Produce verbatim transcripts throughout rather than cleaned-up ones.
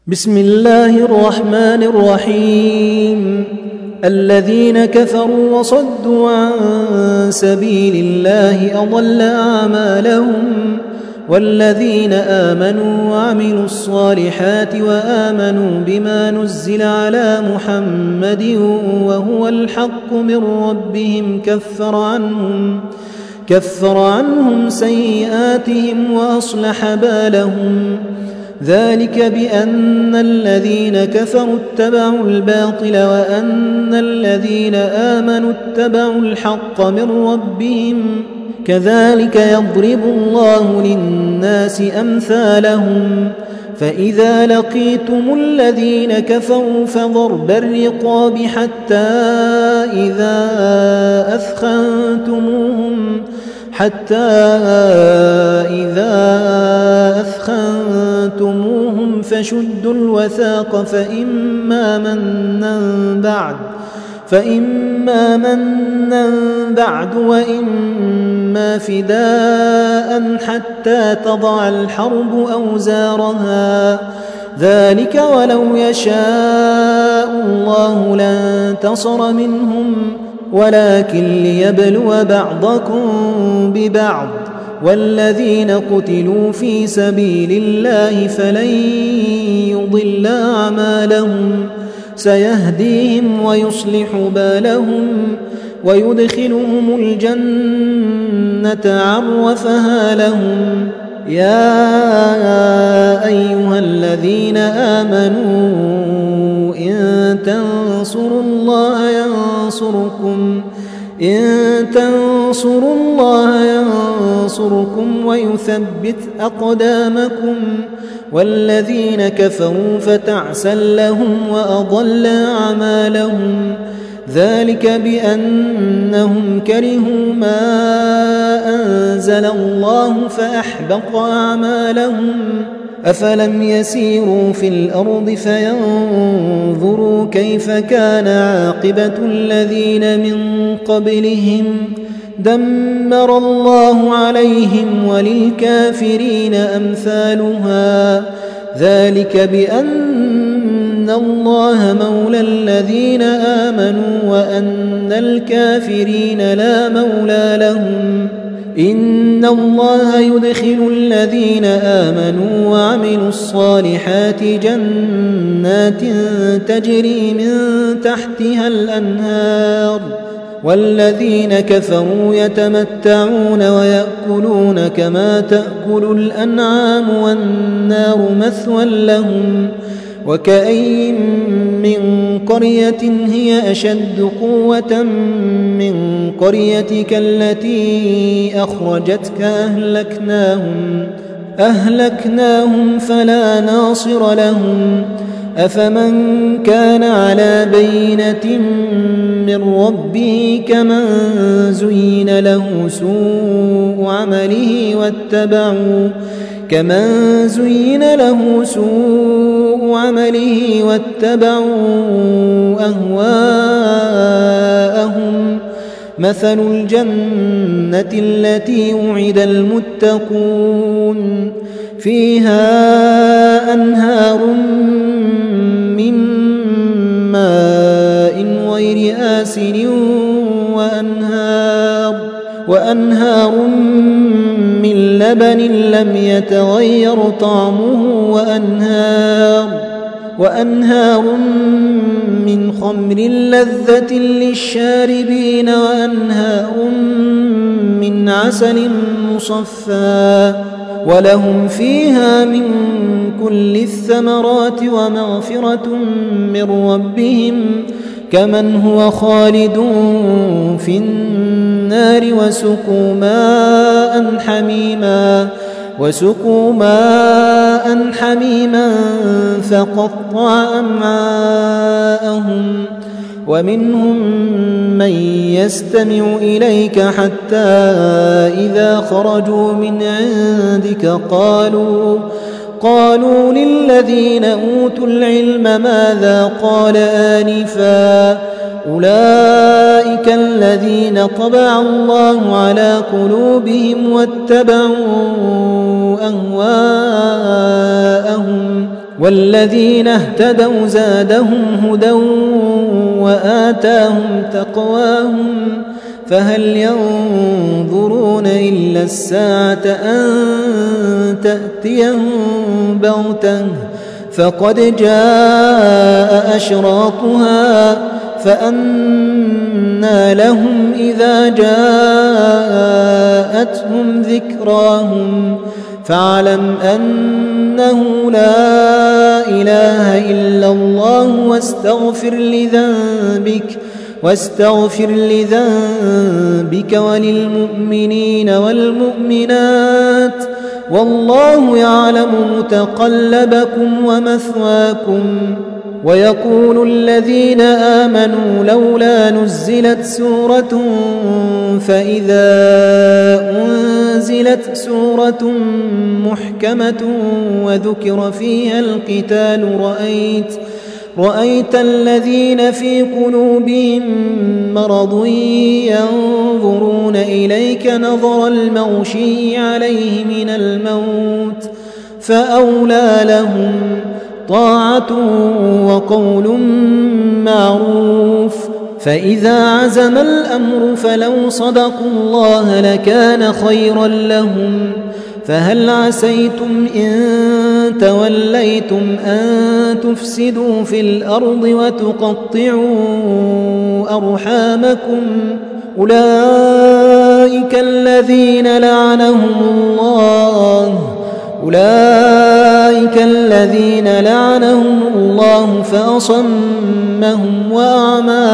بسم الله الرحمن الرحيم. الذين كفروا وصدوا عن سبيل الله أضل أعمالهم، والذين آمنوا وعملوا الصالحات وآمنوا بما نزل على محمد وهو الحق من ربهم كفر عنهم كفر عنهم سيئاتهم وأصلح بالهم. ذلك بأن الذين كفروا اتبعوا الباطل وأن الذين آمنوا اتبعوا الحق من ربهم. كذلك يضرب الله للناس أمثالهم. فإذا لقيتم الذين كفروا فضرب الرقاب حتى إذا أثخنتموهم حتى إذا أثخنتموهم فشدوا الوثاق فإما منا بعد فإما منا بعد وإما فداء حتى تضع الحرب أوزارها. ذلك ولو يشاء الله لانتصر منهم، ولكن ليبلو بعضكم ببعض. والذين قتلوا في سبيل الله فلن يضل أعمالهم، سيهديهم ويصلح بالهم ويدخلهم الجنة عرفها لهم. يا أيها الذين آمنوا إن تنصروا الله ينصركم إن تنصروا الله ينصركم ويثبت أقدامكم. والذين كفروا فتعسا لهم وأضل أعمالهم. ذلك بأنهم كرهوا ما أنزل الله فأحبط أعمالهم. أفلم يسيروا في الأرض فينظروا كيف كان عاقبة الذين من قبلهم. دمر الله عليهم وللكافرين أمثالها. ذلك بأن الله مولى الذين آمنوا وأن الكافرين لا مولى لهم. إن الله يدخل الذين آمنوا وعملوا الصالحات جنات تجري من تحتها الأنهار، والذين كفروا يتمتعون ويأكلون كما تأكل الأنعام والنار مثوى لهم. وكأين من قرية هي أشد قوة من قريتك التي أخرجتك أهلكناهم أهلكناهم فلا ناصر لهم. أفمن كان على بينة من ربه كمن زين له سوء عمله واتبعوا كمن زين له سوء عمله واتبعوا أهواءهم. مثل الجنة التي وعد المتقون فيها أنهار من ماء غير آسن وأنهار وأنهار من لبن لم يتغير طعمه وأنهار وأنهار من خمر لذة للشاربين وأنهار من عسل مصفى ولهم فيها من كل الثمرات ومغفرة من ربهم كمن هو خالد في النار. وسقوا ماء حميما وسقوا ماء حميما فقطع أمعاءهم. ومنهم من يستمع إليك حتى إذا خرجوا من عندك قالوا قالوا للذين أوتوا العلم ماذا قال آنفا. أولئك الذين طبع الله على قلوبهم واتبعوا أهواءهم والذين اهتدوا زادهم هدى وآتاهم تقواهم فهل ينظرون إلا الساعة أن تأتيهم بغتة فقد جاء أشراطها فأنى لهم إذا جاءتهم ذكراهم فاعلم أنه لا إله إلا الله واستغفر لذنبك واستغفر لذنبك وللمؤمنين والمؤمنات والله يعلم متقلبكم ومثواكم. ويقول الذين آمنوا لولا نزلت سورة فإذا أنزلت سورة محكمة وذكر فيها القتال رأيت رأيت الذين في قلوبهم مرض ينظرون إليك نظر المغشي عليه من الموت فأولى لهم طاعة وقول معروف. فإذا عزم الأمر فلو صدقوا الله لكان خيرا لهم. فهل عسيتم إن توليتم أن تفسدوا في الأرض وتقطعوا أرحامكم أولئك الذين لعنهم الله أولئك الذين لعنهم الله فأصمهم وأعمى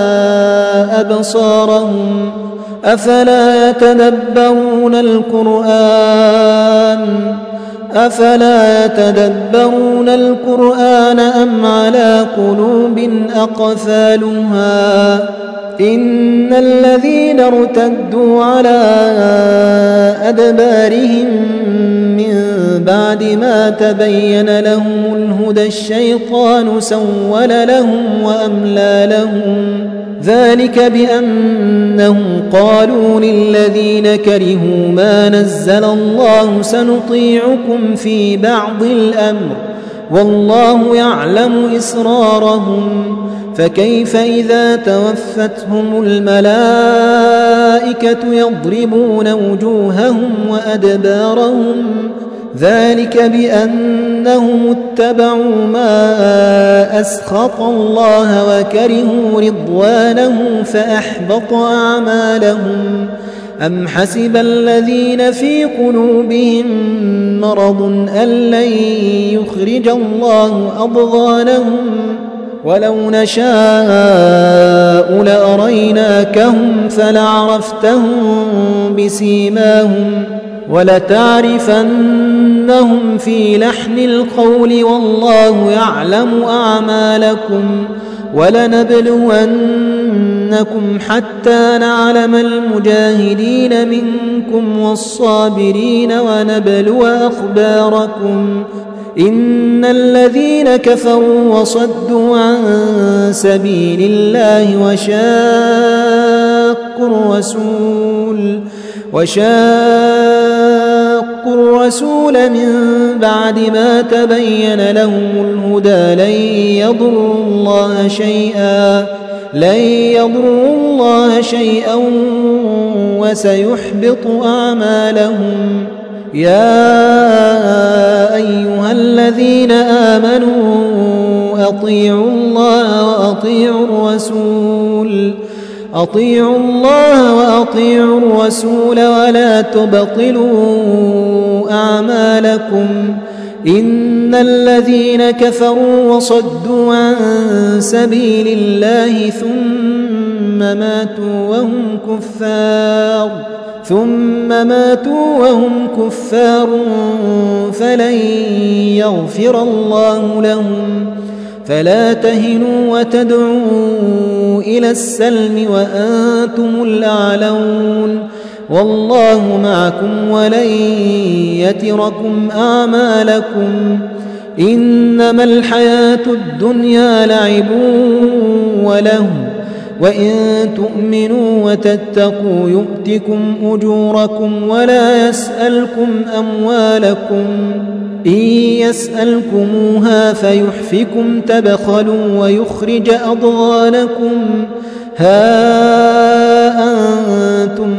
أبصارهم أفلا يتدبرون القرآن أفلا يتدبرون القرآن أم على قلوب أقفالها إن الذين ارتدوا على أدبارهم من بعد ما تبين لهم الهدى الشيطان سول لهم وأملى لهم ذلك بأنهم قالوا للذين كرهوا ما نزل الله سنطيعكم في بعض الأمر والله يعلم إسرارهم فكيف إذا توفتهم الملائكة يضربون وجوههم وأدبارهم ذلك بأنهم اتبعوا ما أسخط الله وكرهوا رضوانه فأحبط أعمالهم أم حسب الذين في قلوبهم مرض أن لن يخرج الله أضغانهم ولو نشاء لأريناكهم فلعرفتهم بسيماهم ولتعرفنهم في لحن القول والله يعلم أعمالكم ولنبلونكم حتى نعلم المجاهدين منكم والصابرين ونبلو أخباركم إن الذين كفروا وصدوا عن سبيل الله وشاقوا الرسول وشاقوا الرسول من بعد ما تبين لهم الهدى لن يضروا الله شيئا لن يضروا الله شيئا وسيحبط أعمالهم. يا أيها الذين آمنوا أطيعوا الله وأطيعوا الرسول أطيعوا الله وأطيعوا الرسول ولا تبطلوا أعمالكم إن الذين كفروا وصدوا عن سبيل الله ثم ماتوا وهم كفار ثم ماتوا وهم كفار فلن يغفر الله لهم فلا تهنوا وتدعوا إلى السلم وأنتم الأعلون والله معكم ولن يتركم أعمالكم إنما الحياة الدنيا لعب وله وإن تؤمنوا وتتقوا يؤتكم أجوركم ولا يسألكم أموالكم إن يسألكموها فيحفكم تبخلوا ويخرج أضغانكم ها أنتم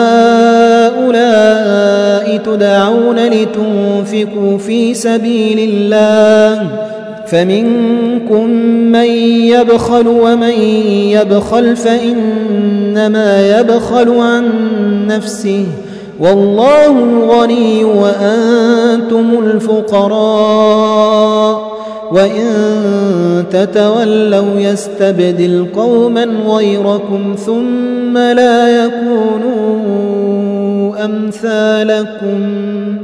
هؤلاء تدعون لتنفقوا في سبيل الله فمنكم من يبخل ومن يبخل فإنما يبخل عن نفسه والله الغني وأنتم الفقراء وإن تتولوا يستبدل قوما غيركم ثم لا يكونوا أمثالكم